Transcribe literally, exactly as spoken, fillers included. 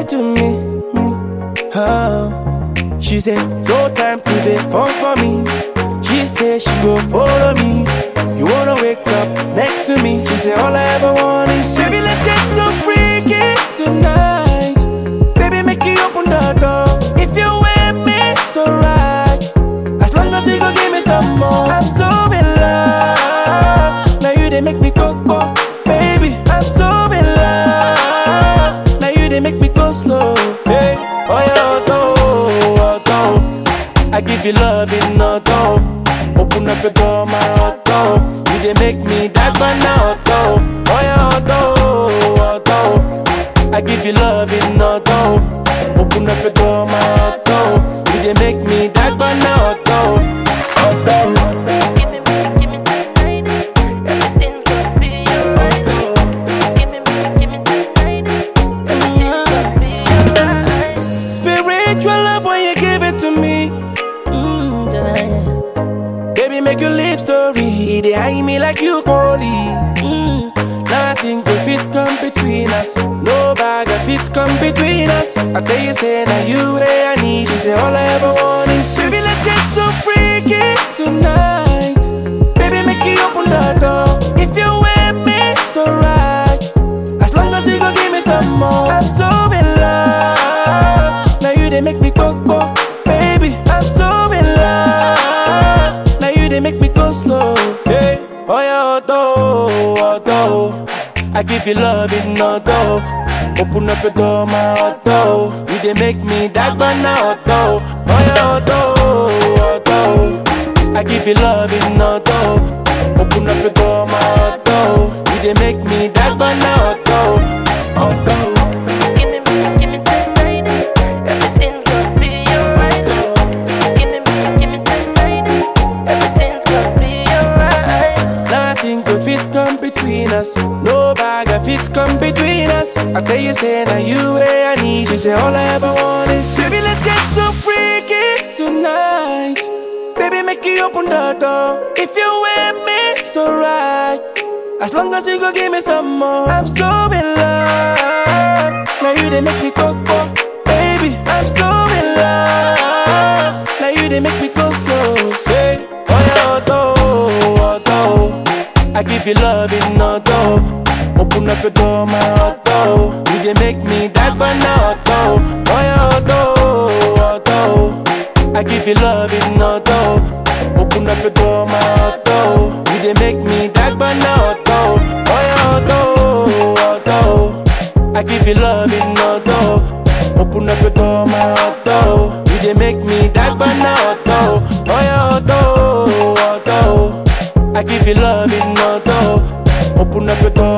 it to me, me, oh. She said, no time today, fun for me. She said she go follow me. You wanna wake up next to me. She said, all I ever want is baby, let's get so freaky tonight. Baby, make you open the door. If you with me, so right. As long as you go give me some more. I'm so in love. Now you they make me go, go. Baby, I'm so in love. Now you they make me go slow. Hey, oh yeah, oh, oh, oh. I give you love in no door. Open up the door, my auto. You they make me that man auto. Oh yeah, auto, auto. I give you love in auto. Open up the door, my auto. You they make me that man auto. Auto. Give me, give me that night. Everything's gonna be alright. Give me, give me that night. Everything's gonna be alright. Spiritual love when you give it to me. Mm, yeah. Baby, make your live story. They hide me like you holy. Mm. Nothing could fit come between us. No bag of fit come between us. I tell you, say now you where I need. You say all I ever want is baby, let's get so freaky tonight. Baby, make you open the door. If you with me, so right. As long as you go give me some more. I'm so in love. Now you they make me go go. Baby, I'm so in love. Now you they make me go slow. Hey, oh yeah, auto, auto. I give you love in no door. Open up the door, my auto. You they make me that man auto. Oh yeah, auto, auto. I give you love in no door. Open up the door, my auto. You they make me that man auto. Auto. Give me, give me that night. Everything's gonna be alright. Give me, give me that night. Everything's gonna be alright. Nothing could fit come between us. No bag of fit come between us. I tell you, say now you where I need. You say all I ever want is baby, let's get so freaky tonight. Baby, make you open the door. If you with me, so right. As long as you go give me some more. I'm so in love. Now you they make me go go. Baby, I'm so in love. Now you they make me go slow. Hey, oh yeah, auto, auto. I give you love in no door. Open up the door, my auto. You they make me that man auto. Oh yeah, auto, auto. I give you love in no door. Open up the door, my auto. You they make me that man auto. Oh yeah, auto, auto. I give you love in no door. Open up the door, my auto. You they make me that man auto. Oh yeah, auto, auto. I give you love in no door. Open up the door.